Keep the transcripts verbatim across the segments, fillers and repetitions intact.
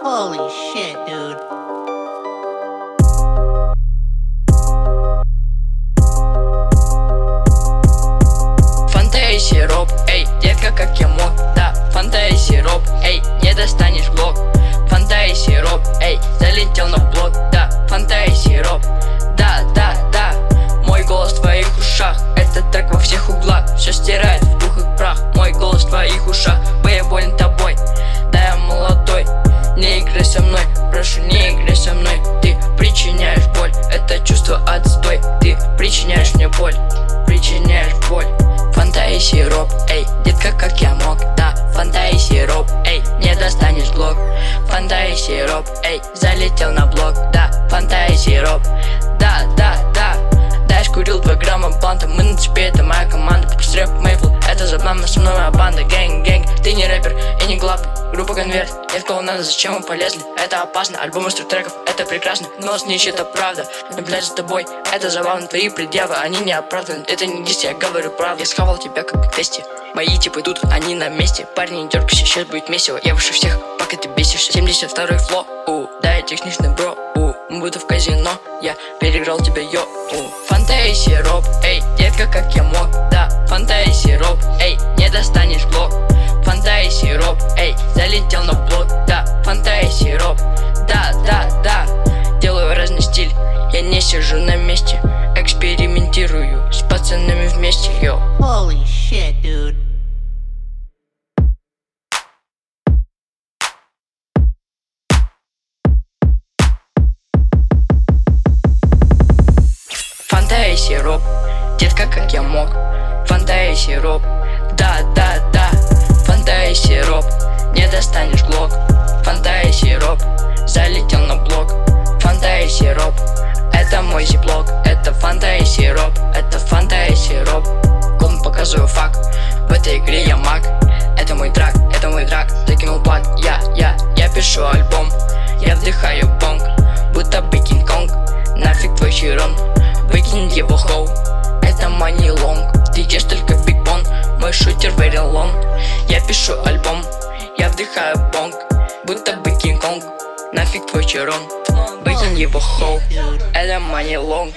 Holy shit, dude. Фанта и сироп, эй, детка, как я мог, да. Фанта и сироп, эй, не достанешь блок. Фанта и сироп, эй, залетел на блок, да. Фанта и сироп, да, да, да. Мой голос в твоих ушах, этот трек во всех углах. Все стирает в пух и прах, мой голос в твоих ушах. Б, я болен тобой, да я молодой. Не играй со мной, прошу, не играй со мной. Ты причиняешь боль, это чувство отстой. Ты причиняешь мне боль, причиняешь боль. Фанта и сироп, эй, детка, как я мог, да. Фанта и сироп, эй, не достанешь блок. Фанта и сироп, эй, залетел на блок, да. Фанта и сироп, да, да, да. Дашь курил два грамма бланта, мы на цепи, это моя команда. Постреп Мейпл, это за мама, со мной моя банда. Гэнг, гэнг, ты не рэпер и не главный. Группа Конверт, нет кого надо, зачем мы полезли? Это опасно, альбом из трех треков, это прекрасно. Но снищ, это правда, наблюдать за тобой, это забавно. Твои предъявы, они не оправданы. Это не диск, я говорю правду. Я схавал тебя как тести. Мои типы идут, они на месте. Парни, не дергайся, сейчас будет месиво. Я выше всех, пока ты бесишься. семьдесят второй фло, у, да, я техничный бро, у. Мы будто в казино, я переиграл тебя, йо, у. Фанта и сироп, эй, детка, как я мог, да. Фанта и сироп, эй, не достанешь блок. Фанта и сироп, эй, залетел на блок, да. Фанта и сироп, да, да, да. Делаю разный стиль, я не сижу на месте. Экспериментирую с пацанами вместе, йо. Holy shit, dude. Фанта и сироп, детка, как я мог. Фанта и сироп, да, да, да. Фанта и сироп, не достанешь глок. Фанта и сироп, залетел на блок. Фанта и сироп, это мой зиблок. Это фанта и сироп, это фанта и сироп. Кому показываю факт, в этой игре я маг. Это мой трак, это мой драк. Закинул плаг, я, я, я пишу альбом. Я вдыхаю бонг, будто бы Кинг-Конг. Нафиг твой Чирон, выкинь его хоу. Это money long, ты ешь только Big Bone. Мой шутер very long. Я пишу альбом, я вдыхаю бонг, будто бы Кинг-Конг. Нафиг твой Чирон, выкинь его хоу. Это money long.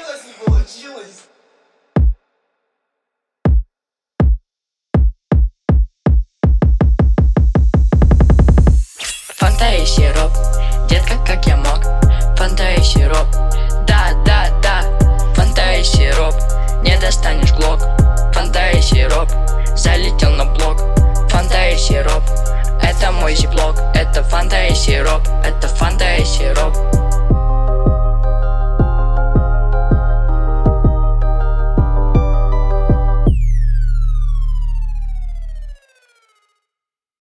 Фанта и сироп, детка, как я мог. Фанта и сироп, да, да, да. Фанта и сироп, не достанешь глок.